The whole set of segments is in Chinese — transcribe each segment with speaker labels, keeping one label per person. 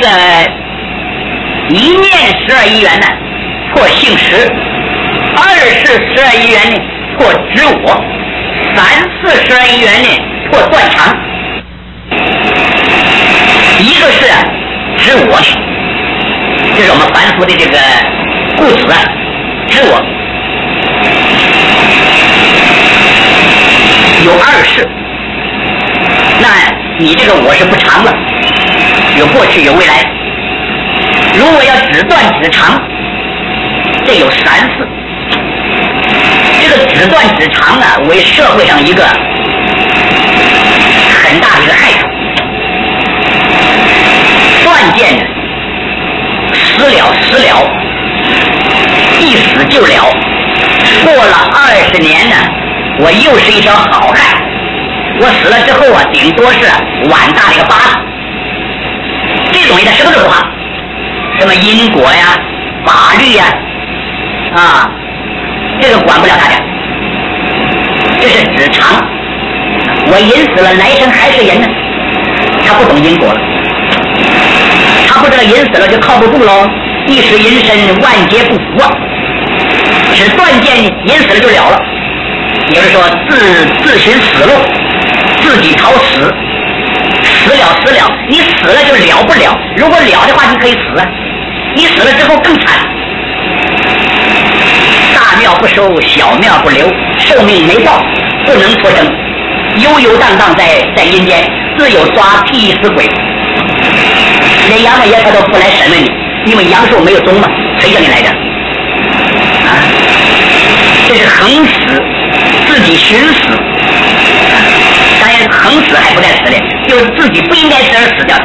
Speaker 1: 个一念12因缘呢破性实，2是12因缘呢破执我，3、4、12因缘呢破断常。一个是执我呢，这是我们凡夫的这个固执啊，执我有2世，那你这个我是不常了，有过去有未来。如果要只断只常，这有3世。这个只断只常呢，为社会上一个很大的一个害处。断见呢，死了，一死就了。过了20年呢，我又是一条好汉。我死了之后啊，顶多是碗大的一个疤。这种东西他什么都不怕，什么因果呀、法律呀，这个管不了他的。这是只常。我人死了，来生还是人呢？他不懂因果了，他不知道人死了就靠不住喽，一时人身万劫不复啊。只断见人死了就了了，也就是说自寻死路，自己讨死，死了，你死了就了不了。如果了的话，你可以死啊，你死了之后更惨。大庙不收，小庙不留，寿命没到，不能脱生，悠悠荡荡在阴间，自有抓替死鬼。连阎王爷他都不来审问你，因为阳寿没有终嘛，谁叫你来的？这是横死，自己寻死。当然横死还不带死的，就是自己不应该死而死掉的。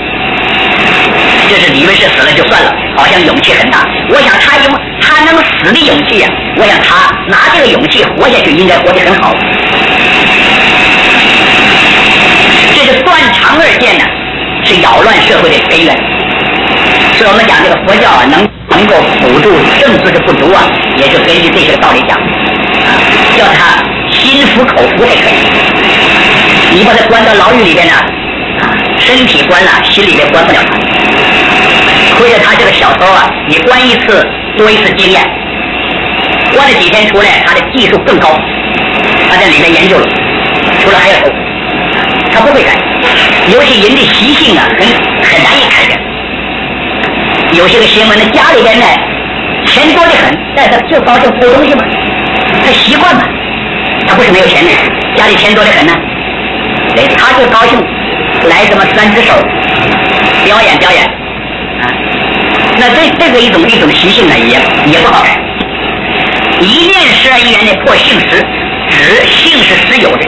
Speaker 1: 就是以为是死了就算了，好像勇气很大。我想他能死的勇气呀，我想他拿这个勇气活下去，应该活得很好。这是断常2见呢，是扰乱社会的根源。所以我们讲这个佛教能够辅助政治的不足啊，也就根据这些道理讲，叫他心服口服才可以。你把他关到牢狱里边呢，身体关了，心里面关不了他。亏着他这个小偷啊，你关1次多1次经验，关了几天出来，他的技术更高，他在里面研究了，出来还要偷，他不会改。尤其人的习性啊，很难以改的。有些个新闻呢，家里边呢钱多得很，但是他就高兴偷东西嘛，他习惯嘛，他不是没有钱的，家里钱多得很呢，他就高兴来什么3只手表演那这个一种习性呢，也不好改。一念12因缘的破性实，指性是实有的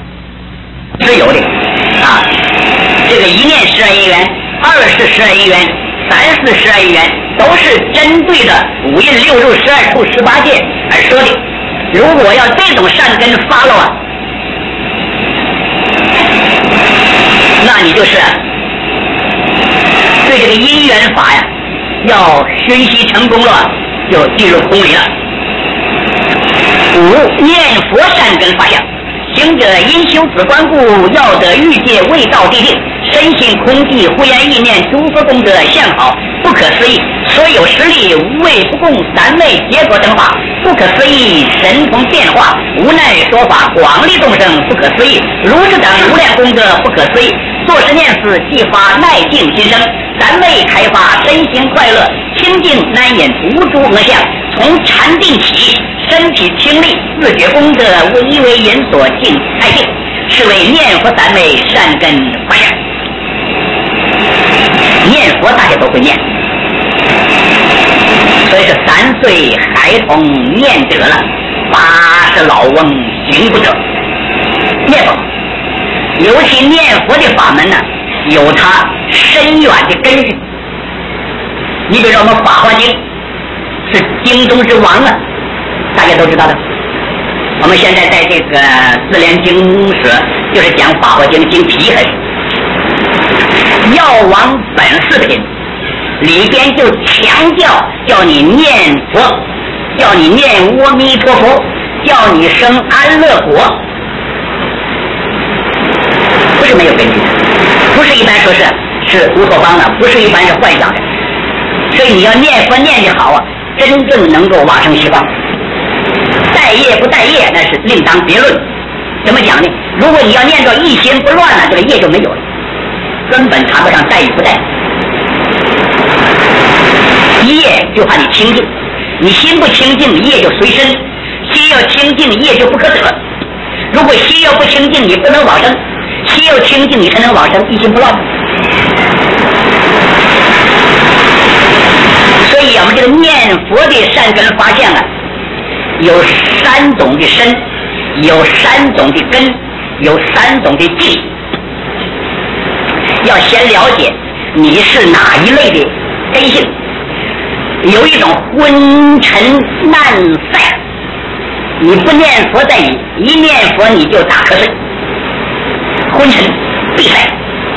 Speaker 1: 这个一念12因缘，2是12因缘，3、4、12因缘，都是针对的5蕴6入12处18界而说的。如果要这种善根发了啊，那你就是对这个因缘法呀，要熏习成功了，就进入空理了。5念佛善根发相，行者因修此观故，要得欲界未到地定，身心空寂，忽然意念，诸佛功德相好，不可思议。所有实力无畏不共三昧结果等法，不可思议神通变化，无奈说法广利众生，不可思议。如是等无量功德不可思议。作是念思，即发耐静心生，三昧开发，身心快乐，清净难掩无诸恶相。从禅定起，身体清利，自觉功德唯为人所敬爱敬，是为念佛三昧善根发相。念佛大家都会念，所以是3岁孩童念得了，80老翁行不得。念佛，尤其念佛的法门呢，有它深远的根据。你比如说我们《法华经》是经中之王啊，大家都知道的。我们现在在这个自联经舍，就是讲《法华经》经题还是药王本4品里边就强调叫你念佛，叫你念阿弥陀佛，叫你生安乐果，不是没有根据，不是一般说是是乌托邦的，不是一般是幻想的。所以你要念佛念得好啊，真正能够往生西方。待业不待业那是另当别论。怎么讲呢？如果你要念到一心不乱了，这个业就没有了，根本谈不上待与不待。业就怕你清净，你心不清净，业就随身；心要清净，业就不可得。如果心要不清净，你不能往生；心要清净，你才能往生，一心不乱。所以我们这个念佛的善根发现了，有3种的身，有3种的根，有3种的境。要先了解你是哪一类的根性。有一种昏沉难塞，你不念佛在你，一念佛你就打瞌睡，昏沉闭塞。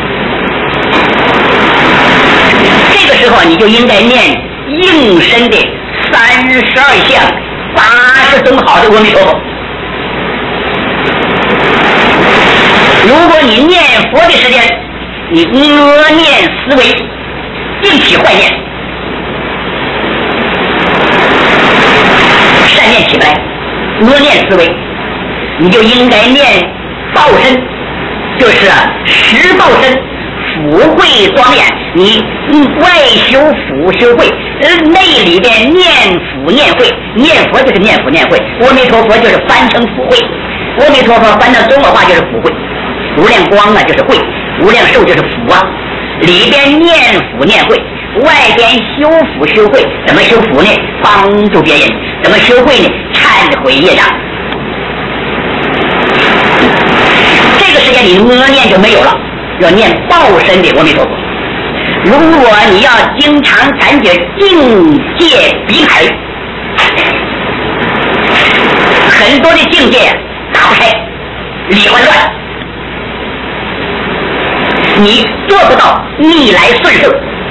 Speaker 1: 这个时候你就应该念应身的32相80种好的阿弥陀佛。如果你念佛的时间，你恶念思维，并起坏念，善念起不来，恶念思维，你就应该念报身，就是实报身，福慧庄严。你外修福修慧，内里边念福念慧，念佛就是念福念慧，阿弥陀佛就是翻成福慧，阿弥陀佛翻到中国话就是福慧，无量光啊就是慧，无量寿就是福啊。里边念福念慧，外边修福修慧。怎么修福呢？帮助别人。怎么修慧呢？忏悔业障。这个时间你恶念就没有了，要念报身的阿弥陀佛。如果你要经常感觉境界比海，很多的境界打不开，理混乱，你做不到逆来顺受，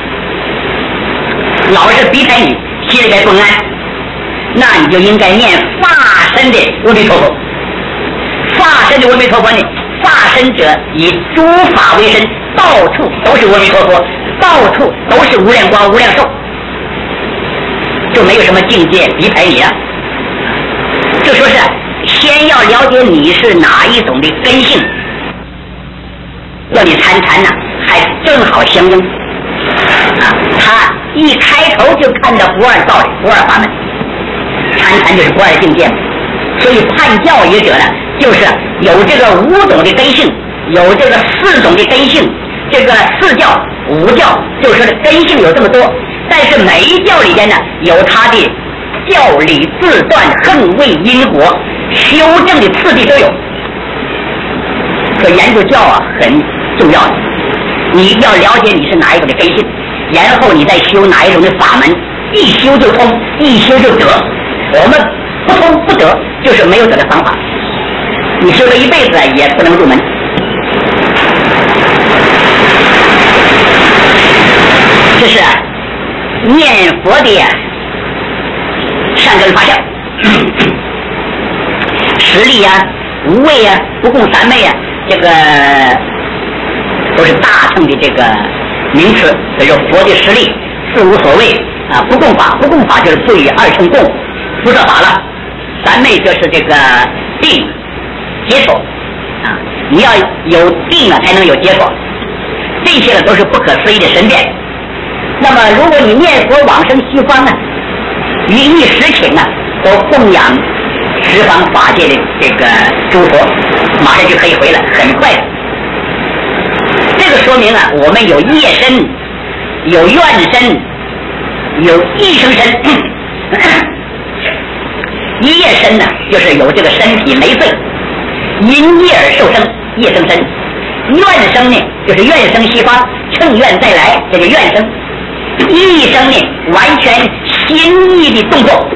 Speaker 1: 老是逼迫你，心里边不安，那你就应该念化身的阿弥陀佛。化身的阿弥陀佛呢，化身者以诸法为身，到处都是阿弥陀佛，到处都是无量光无量寿，就没有什么境界逼迫你啊。就说是先要了解你是哪一种的根性，要你参禅呢，还正好相应啊。他一开头就看到不二道理、不二法门，参禅就是不二境界。所以判教育者呢，就是有这个5种的根性，有这个4种的根性，这个4教5教，就是说根性有这么多，但是每一教里边呢，有它的教理自断、横位因果、修正的次第都有。所以研究教啊很重要的，你要了解你是哪一种的根性，然后你再修哪一种的法门，一修就通，一修就得。我们不通不得，就是没有得的方法，你修了一辈子也不能入门。这是念佛的善根发现，实力啊、无畏啊、不共三昧啊，这个都是大乘的这个名词。所以说佛的实力是无所谓啊，不共法，不共法就是不与2乘共，不设法了。三昧就是这个定解脱啊，你要有定了才能有解脱，这些呢都是不可思议的神变。那么如果你念佛往生西方呢，于一时请呢，都供养十方法界的这个诸佛，马上就可以回来，很快的。这个说明啊，我们有业身，有愿身，有一生身。一业身呢，就是有这个身体没废，因业而受生，业生身。愿生呢，就是愿生西方，乘愿再来，这个愿生。一生呢，完全心意的动作。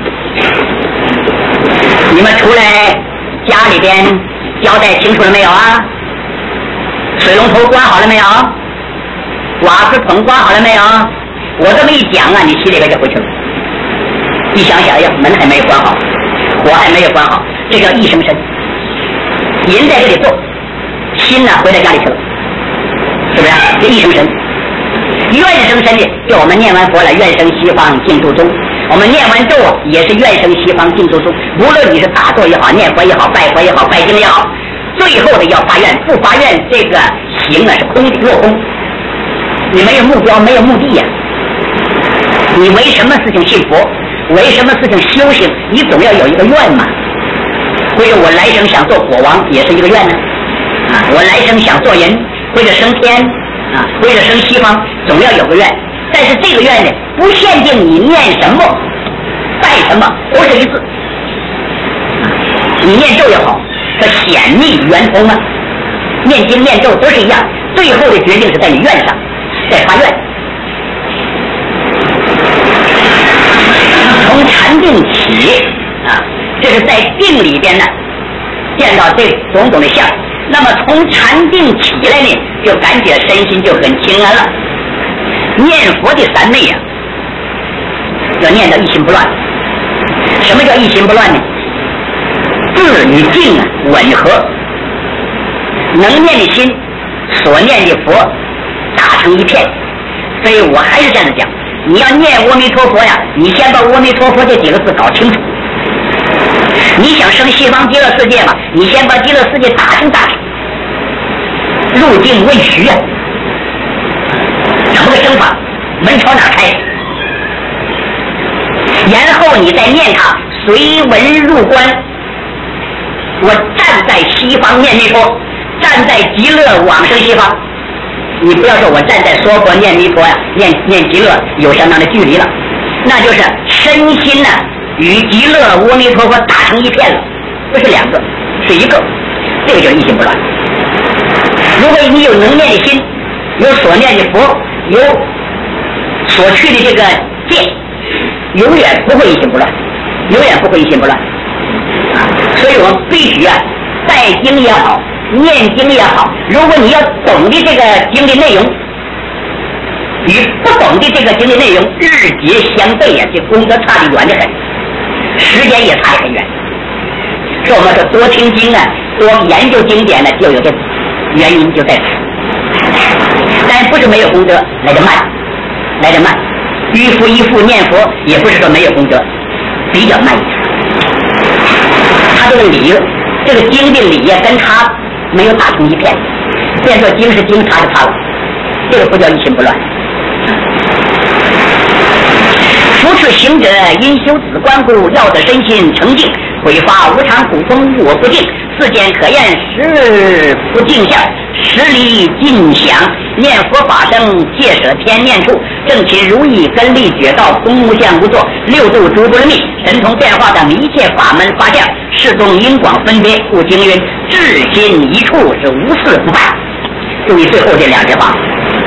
Speaker 1: 你们出来家里边交代清楚了没有啊？水龙头关好了没有？瓦斯桶关好了没有？我这么一讲啊，你心里边就回去了。一想想，哎呀，门还没有关好，火还没有关好，这叫一生身。人在这里做，心呢回到家里去了。 是不是？这一生身，愿生身呢，就我们念完佛了，愿生西方净土中。我们念完咒也是愿生西方净土中。无论你是打坐也好，念佛也好，拜佛也好，拜经也好，最后的要发愿，不发愿这个行是空的，落空。你没有目标，没有目的呀。你为什么事情信佛？为什么事情修行？你总要有一个愿嘛。或者我来生想做国王，也是一个愿呢。我来生想做人，或者升天或者升西方，总要有个愿。但是这个愿呢，不限定你念什么拜什么，都是一字。你念咒也好，这显密圆通啊，念经念咒都是一样，最后的决定是在你愿上，在发愿。从禅定起这是在定里边呢见到这种种的相。那么从禅定起来呢，就感觉身心就很清安了。念佛的三昧要念到一心不乱。什么叫一心不乱呢？智与静吻合，能念的心，所念的佛打成一片。所以我还是这样讲，你要念阿弥陀佛呀，你先把阿弥陀佛这几个字搞清楚。你想升西方极乐世界嘛，你先把极乐世界打成大成，入境问徐怎么个升法，门朝哪开，然后你再念它，随文入关。我站在西方念弥陀，站在极乐往生西方。你不要说我站在娑婆念弥陀呀，念极乐有相当的距离了，那就是身心呢与极乐阿弥陀佛打成一片了，不是两个，是一个，这个就是一心不乱。如果你有能念的心，有所念的佛，有所去的这个戒，永远不会一心不乱，永远不会一心不乱。所以我们必须拜经也好，念经也好，如果你要懂的这个经的内容与不懂的这个经的内容日节相悖这功德差得远得很，时间也差得很远。所以我们说多听经多研究经典就有这原因就在此。但不是没有功德，来得慢。一复一复念佛也不是说没有功德，比较慢一点。他这个理，这个经的理跟他没有打成一片，变作经是经，他是他了，这个不叫一心不乱。扶持行者因修止观故，要得身心澄净，毁发无常苦风我不净，世间可厌时不净相，十里尽享念佛法声，戒舍天念处，正勤如意根力觉道，空无相无作，六度诸不密，神通变化等一切法门法相，适中因广分别，故经云至心一处是无事不办。注意最后这两句话。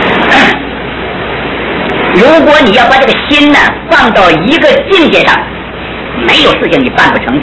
Speaker 1: 如果你要把这个心放到一个境界上，没有事情你办不成的，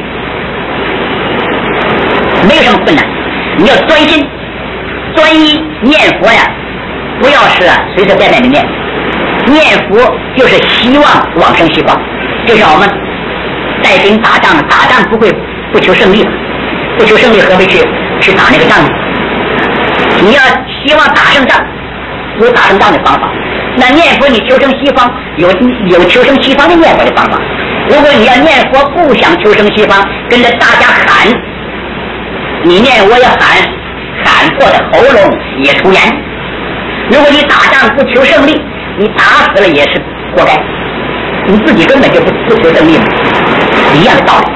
Speaker 1: 没有什么困难。你要专心专一念佛不要是随随便便的念。念佛就是希望往生西方，就像我们带兵打仗不会不求胜利，不求胜利何必去打那个仗呢？你要希望打胜仗，有打胜仗的方法。那念佛你求生西方，有求生西方的念佛的方法。如果你要念佛不想求生西方，跟着大家喊，你念我也喊破的喉咙也出烟。如果你打仗不求胜利，你打死了也是活该，你自己根本就不求胜利嘛，一样的道理。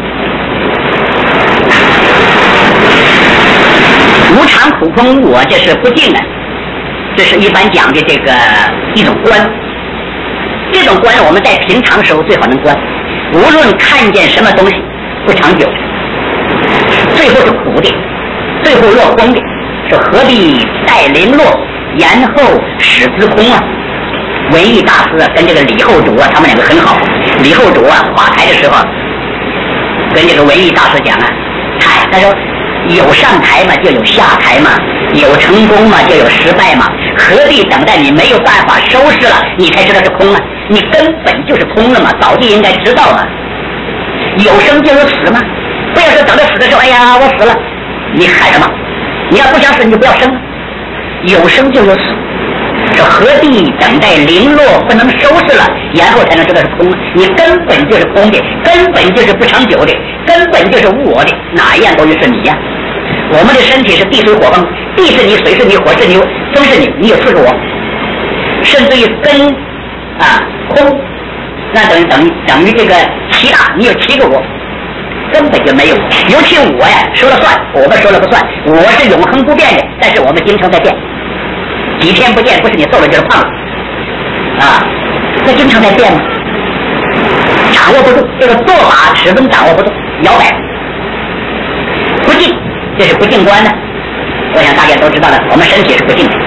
Speaker 1: 无常苦空我，这是不净的，这是一般讲的这个一种观。这种观我们在平常时候最好能观，无论看见什么东西不长久，最后是苦的，最后落空的，说何必待零落，然后使之空文艺大师跟这个李后主他们两个很好。李后主垮台的时候跟这个文艺大师讲他说有上台嘛就有下台嘛，有成功嘛就有失败嘛，何必等待你没有办法收拾了你才知道是空你根本就是空了嘛，早就应该知道了。有生就有死嘛，不要说等到死的时候，哎呀我死了，你喊什么？你要不想死你就不要生了。 有生就有死，说何必等待零落不能收拾了，然后才能知道是空？你根本就是空的，根本就是不长久的，根本就是无我的，哪一样东西是你呀？我们的身体是地水火风，地是你，水是你，火是你，风是你，你有4个我，甚至于根空，那等于这个7大，你有7个我，根本就没有。尤其我呀，说了算，我们说了不算。我是永恒不变的，但是我们经常在变，几天不见，不是你瘦了就是胖了那经常在变吗？掌握不住，这个做法始终掌握不住，摇摆不净，这是不净观的。我想大家都知道了，我们身体是不净的。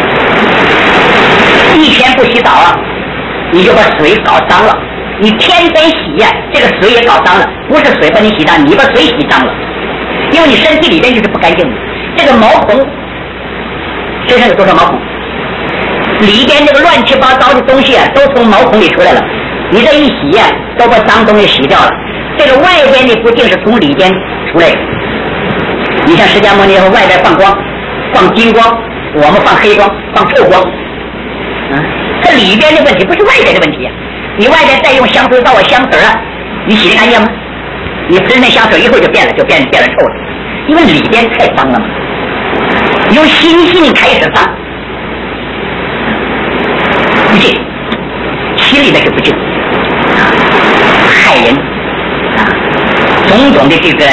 Speaker 1: 一天不洗澡你就把水搞脏了，你天天洗这个水也搞脏了，不是水把你洗脏，你把水洗脏了，因为你身体里边就是不干净的。这个毛孔身上有多少毛孔？里边这个乱七八糟的东西都从毛孔里出来了，你这一洗都把脏东西洗掉了。这个外边的不净是从里边出来的。你像释迦牟尼佛外边放光，放金光，我们放黑光，放透光这里边的问题不是外边的问题你外边再用香水皂香水你洗得干净吗？你喷那香水一会儿就变了臭了，因为里边太脏了嘛。由心性开始脏，不净，心里的是不净害人种种的这个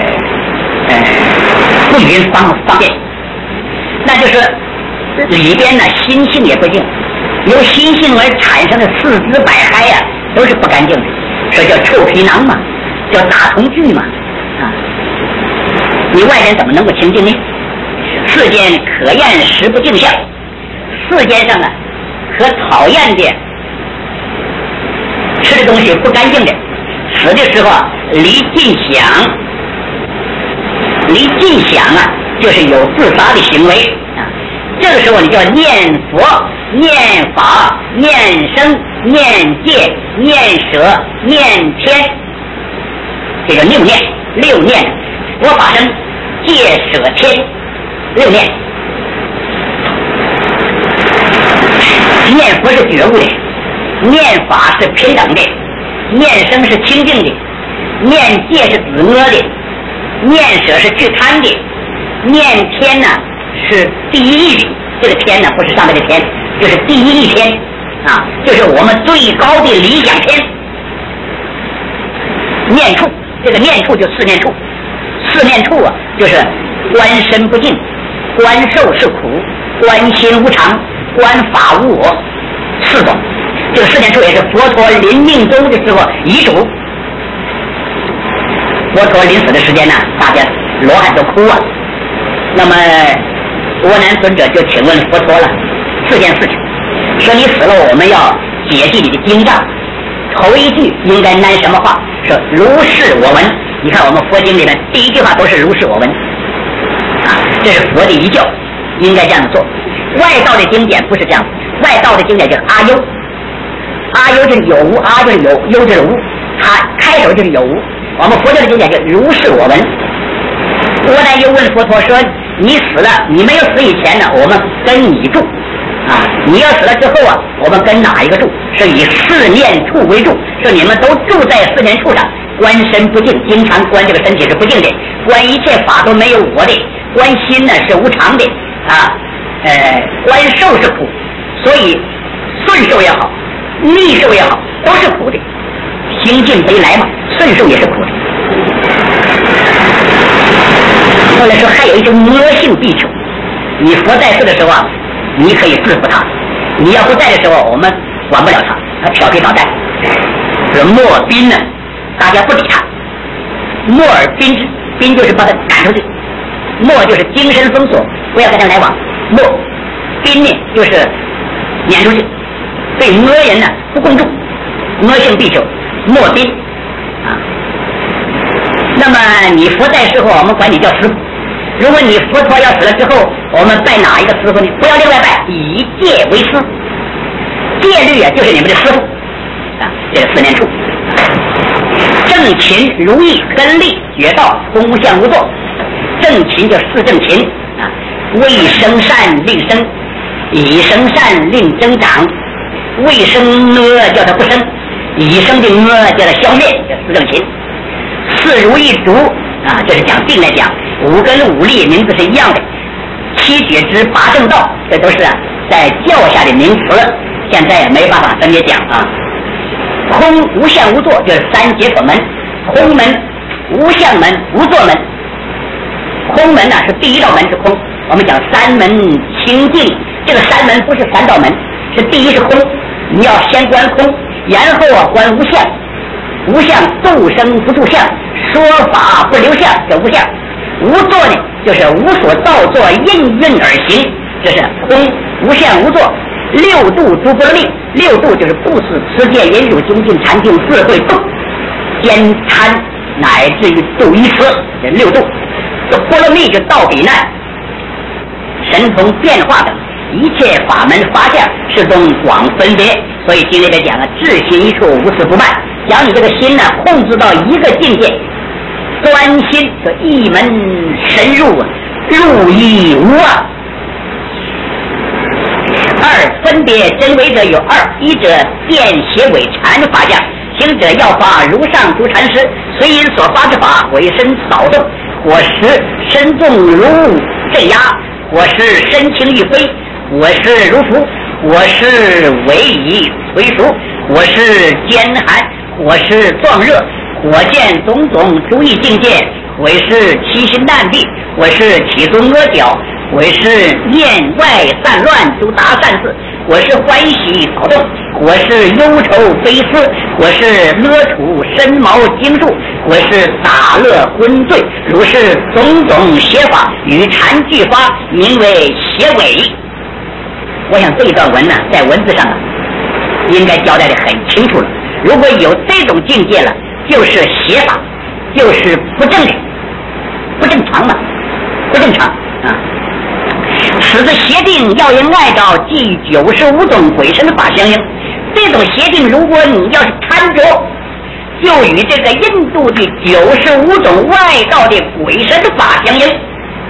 Speaker 1: 不允方便，那就是里边呢心性也不净，由心性而产生的四肢百骸都是不干净的，这叫臭皮囊嘛，叫大虫具嘛你外人怎么能够清净呢？世间可厌实不净相，世间上可讨厌的吃的东西不干净的，死的时候离尽想就是有自杀的行为这个时候你就要念佛、念法、念生、念戒、念舍、念天，这个6念佛法生戒舍天6念。念佛是觉悟的，念法是平等的，念生是清净的，念戒是止恶的，念舍是去贪的，念天是第一义的。这个天不是上面的天，就是第一义天就是我们最高的理想天。念处，这个念处就4念处，4念处就是观身不净，观受是苦，观心无常，观法无我4种。这个4念处也是佛陀临命终的时候遗嘱。佛陀临死的时间大家罗汉都哭那么阿难尊者就请问佛陀了4件事情，说你死了我们要解记你的经藏，头一句应该念什么话？说如是我闻。你看我们佛经里面第一句话都是如是我闻这是佛的遗教，应该这样做。外道的经典不是这样，外道的经典就是阿优，阿优就是有无，阿就是有，优就是无，它开头就是有无。我们佛教的经典就是如是我闻。阿难又问佛陀说，你死了，你没有死以前我们跟你住你要死了之后我们跟哪一个住？是以4念处为住，说你们都住在4念处上，观身不净，经常观这个身体是不净的，观一切法都没有我的，观心是无常的观受是苦，所以顺受也好，逆受也好，都是苦的。行进悲来嘛，顺受也是苦的。后来说还有一种魔性必求，你佛在世的时候你可以制服他，你要不在的时候我们管不了他调皮捣蛋。说莫宾大家不理他，莫尔宾之，宾就是把他赶出去，莫就是精神封锁，不要跟他来往，莫宾就是撵出去，对魔人不共住，魔性必求，莫宾那么你佛在世后我们管你叫师父，如果你佛陀要死了之后我们拜哪一个师父呢？不要另外拜，以戒为师，戒律就是你们的师父这是4念处。正勤如意根利觉道功相无作，正勤叫4正勤未生善令生，已生善令增长，未生恶叫它不生，已生的恶叫它消灭，叫四正勤。四如一竹啊，这是讲定来讲，五根五力名字是一样的。七觉之八正道，这都是在教下的名词了，现在也没办法分别讲啊。空无相无作，就是三解脱门，空门、无相门、无作门。空门呢是第一道门是空，我们讲三门清净，这个三门不是三道门，是第一是空，你要先观空，然后观无相。无相度生不住相，说法不留相，叫无相。无作呢，就是无所造作，应运而行，这是空无相无作。六度诸波罗蜜，六度就是布施、持戒、忍辱、精进、禅定、智慧、度、兼参，乃至于度于慈，这六度。这波罗蜜就道比难、神通变化等一切法门法相，是中广分别。所以经里边讲至心一处，无事不办。讲你这个心呢，控制到一个境界，专心就一门深入，入亦无啊。二分别真伪者有二，一者变邪伪禅法相，行者要发如上诸禅师，随因所发之法，为身扫动，或时身重如镇压，或是身轻欲飞，或是如浮，或是委以垂熟，或是坚寒，或是壮热，或见种种诸异境界，或是七心难避，或是起中阿角，或是念外散乱诸达善事，或是欢喜扫动，或是忧愁悲思，或是勒处身毛经术，或是打乐昏醉，如是种种邪法与禅俱发，名为邪伪。我想这一段文呢，在文字上应该交代的很清楚了。如果有这种境界了，就是邪法，就是不正的，不正常嘛，不正常啊。此之邪定要因外道，即95种鬼神法相应。这种邪定，如果你要是贪着，就与这个印度的95种外道的鬼神法相应。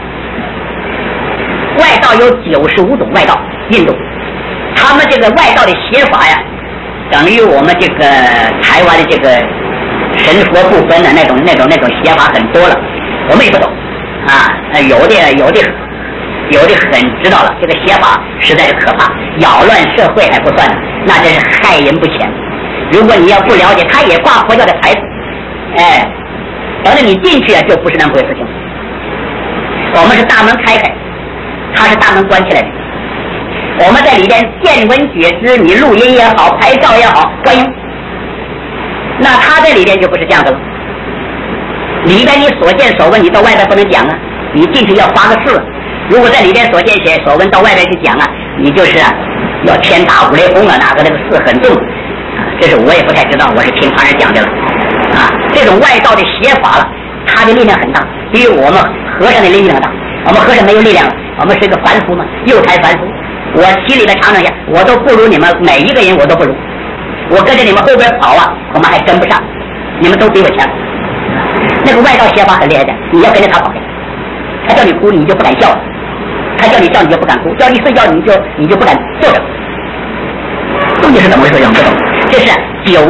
Speaker 1: 外道有95种外道，印度他们这个外道的邪法呀，等于我们这个台湾的这个神佛不分的那种邪法很多了，我们也不懂啊。有的很知道了，这个邪法实在是可怕，扰乱社会还不算，那真是害人不浅。如果你要不了解，他也挂佛教的牌子，哎，等着你进去啊，就不是那么回事情。我们是大门开开，他是大门关起来的。我们在里边见闻觉知，你录音也好，拍照也好，欢迎。那他在里边就不是这样的了。里边你所见所闻，你到外边不能讲啊，你进去要发个誓。如果在里边所见所闻到外边去讲啊，你就是要天打五雷轰啊，哪个那个誓很重啊，这是我也不太知道，我是听旁人讲的了啊。这种外道的邪法了，它的力量很大，比我们和尚的力量大。我们和尚没有力量，我们是一个凡夫嘛，幼才凡夫。我心里面尝尝下，我都不如你们每一个人，我都不如。我跟着你们后边跑啊，恐怕还跟不上，你们都比我强。那个外道邪法很厉害的，你要跟着他跑的，他叫你哭你就不敢笑，他叫你笑你就不敢哭，叫你睡觉你就不敢坐着。究竟是怎么回事？我不懂。这是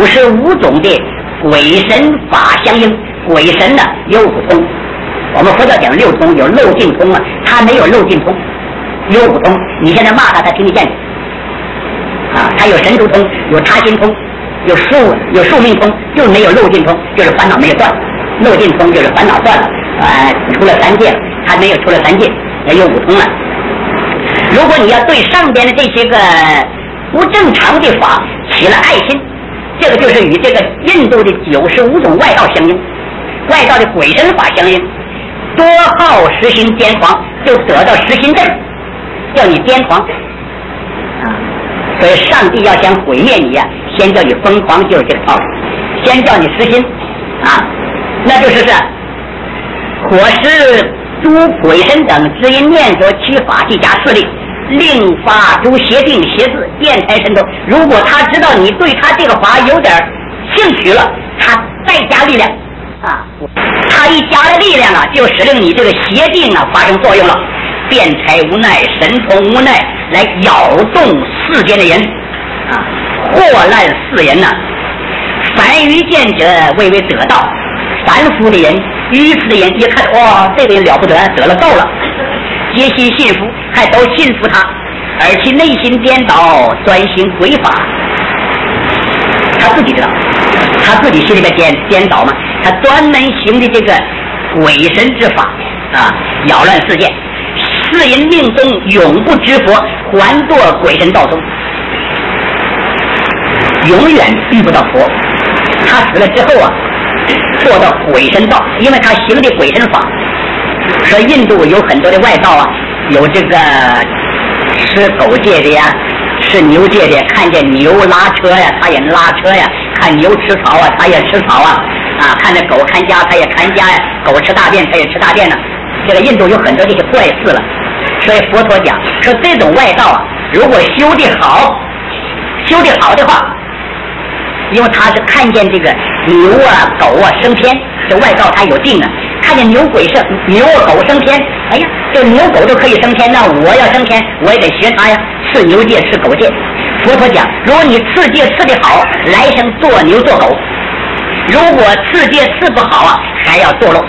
Speaker 1: 95种的鬼神法相应，鬼神呢有5通，我们佛教讲6通，有漏尽通啊，他没有漏尽通，有5通。你现在骂他，他听得见你啊，他有神足通，有他心通，有宿命通，就没有漏尽通，就是烦恼没有断。漏尽通就是烦恼断了，出了3界了，他没有出了3界，也有5通了。如果你要对上边的这些个不正常的法起了爱心，这个就是与这个印度的95种外道相应，外道的鬼神法相应。多好实行癫狂，就得到实心症，叫你癫狂啊！所以上帝要想毁灭你呀，先叫你疯狂，就是这个道理。先叫你实心啊，那就是火施诸鬼神等之因念所取法器加势力，令发诸邪定邪智变财神通。如果他知道你对他这个法有点兴趣了，他再加力量啊，他一加了力量啊，就使令你这个邪定啊发生作用了。 辩才无奈，神通无奈，来扰动世间的人啊，祸乱世人呐。凡愚见者谓为得道，凡夫的人、愚痴的人一看，哇，这个人了不得，得了道了，皆悉信服，还都信服他，而其内心颠倒，专行鬼法。他自己知道，他自己心里面颠倒嘛，他专门行的这个鬼神之法啊，扰乱世界，世人命中永不知佛，还堕鬼神道中，永远遇不到佛。他死了之后啊，堕到鬼神道，因为他行的鬼神法。说印度有很多的外道啊，有这个吃狗界的呀，吃牛界的，看见牛拉车呀，他也拉车呀；看牛吃草啊，他也吃草啊。看着狗看家，他也看家呀；狗吃大便，他也吃大便呢。这个印度有很多这些怪事了，所以佛陀讲说，这种外道啊，如果修得好的话，因为他是看见这个牛啊、狗啊升天，这外道他有定啊。看见牛鬼是牛狗升天，哎呀，这牛狗都可以升天，那我要升天，我也得学他呀，吃牛界，吃狗界。佛陀讲，如果你吃界吃得好，来生做牛做狗；如果吃界吃不好啊，还要堕落，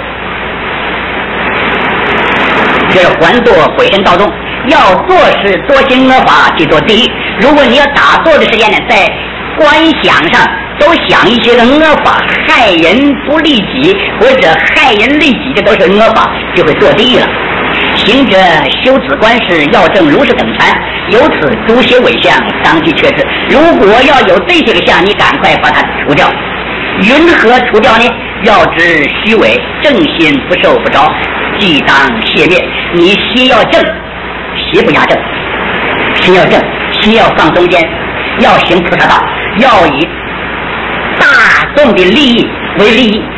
Speaker 1: 这是还堕鬼神道中。要做事多行恶法，即堕地狱。如果你要打坐的时间呢，在观想上都想一些个恶法，害人不利己或者害人利己，这都是恶法，就会堕地狱了。行者修止观世，要证如是等禅，由此诸邪伪相，当即确知。如果要有这些个相，你赶快把它除掉。云何除掉呢？要知虚伪，正心不受不着，即当灭灭。你心要正，邪不压正，心要正，心要放中间，要行菩萨道，要以大众的利益为利益，